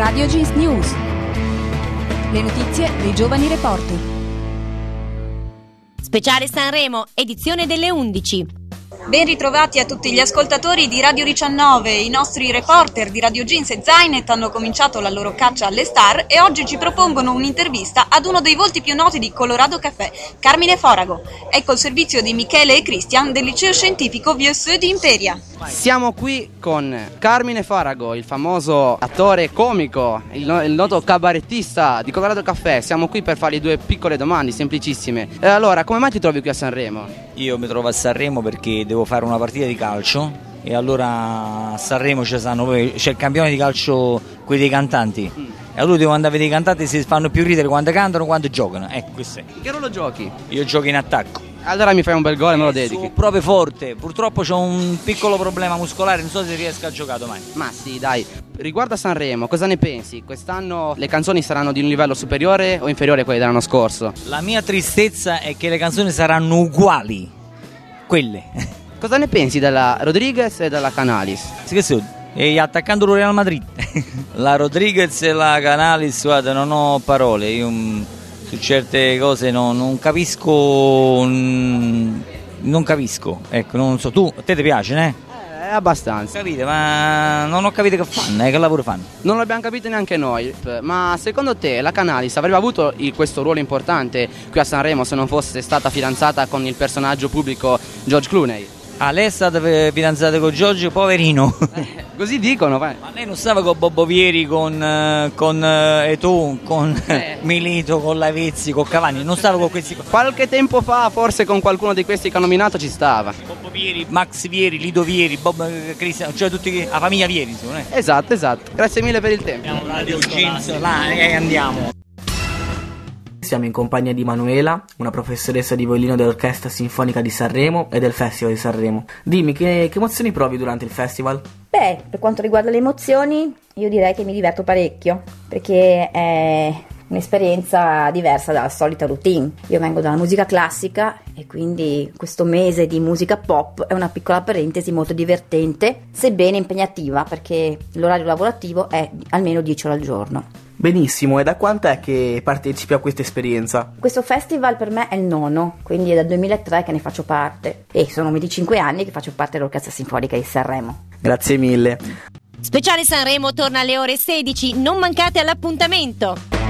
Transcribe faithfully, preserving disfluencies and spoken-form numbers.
Radio Jeans News. Le notizie dei giovani reporter. Speciale Sanremo, edizione delle undici. Ben ritrovati a tutti gli ascoltatori di Radio diciannove. I nostri reporter di Radio Jeans e Zainet hanno cominciato la loro caccia alle star e oggi ci propongono un'intervista ad uno dei volti più noti di Colorado Café, Carmine Forago. Ecco il servizio di Michele e Christian del liceo scientifico V S E di Imperia. Siamo qui con Carmine Forago, il famoso attore comico, il, no- il noto cabarettista di Colorado Café. Siamo qui per fargli due piccole domande semplicissime. E allora, come mai ti trovi qui a Sanremo? Io mi trovo a Sanremo perché devo fare una partita di calcio e allora a Sanremo ci stanno, c'è il campione di calcio, quelli dei cantanti, mm. e allora devo andare a vedere i cantanti se fanno più ridere quando cantano quando giocano. Ecco, questo è. Che ruolo giochi? Io gioco in attacco. Allora mi fai un bel gol e me lo dedichi. Sono proprio forte, purtroppo ho un piccolo problema muscolare, non so se riesco a giocare domani. Ma sì, dai. Riguardo a Sanremo, cosa ne pensi? Quest'anno le canzoni saranno di un livello superiore o inferiore a quelle dell'anno scorso? La mia tristezza è che le canzoni saranno uguali, quelle. Cosa ne pensi della Rodriguez e della Canalis? Sì, che sono? E attaccando il Real Madrid. La Rodriguez e la Canalis, guarda, non ho parole, io mh, su certe cose no, non capisco, mh, non capisco, ecco, non so, tu, a te ti piace, ne? Eh, abbastanza. Capite, ma non ho capito che fanno, eh, che lavoro fanno. Non l'abbiamo capito neanche noi, ma secondo te la Canalis avrebbe avuto il, questo ruolo importante qui a Sanremo se non fosse stata fidanzata con il personaggio pubblico George Clooney? Ah, lei è stata fidanzata con Giorgio, poverino. Eh, così dicono, vai. Ma lei non stava con Bobo Vieri, con, con uh, Eto'o, con eh. Milito, con Lavezzi, con Cavani, non stava con questi. Qualche tempo fa forse con qualcuno di questi che ho nominato ci stava. Bobo Vieri, Max Vieri, Lido Vieri, Bob Cristiano, cioè tutti la famiglia Vieri, insomma. Eh. Esatto, esatto. Grazie mille per il tempo. Andiamo Radio Jeans, là, e andiamo. Siamo in compagnia di Manuela, una professoressa di violino dell'Orchestra Sinfonica di Sanremo e del Festival di Sanremo. Dimmi, che, che emozioni provi durante il festival? Beh, per quanto riguarda le emozioni, io direi che mi diverto parecchio, perché è un'esperienza diversa dalla solita routine. Io vengo dalla musica classica e quindi questo mese di musica pop è una piccola parentesi molto divertente, sebbene impegnativa, perché l'orario lavorativo è almeno dieci ore al giorno. Benissimo, e da quanto è che partecipi a questa esperienza? Questo festival per me è il nono, quindi è dal duemilatré che ne faccio parte e sono venticinque anni che faccio parte dell'Orchestra Sinfonica di Sanremo. Grazie mille. Speciale Sanremo torna alle ore sedici, non mancate all'appuntamento.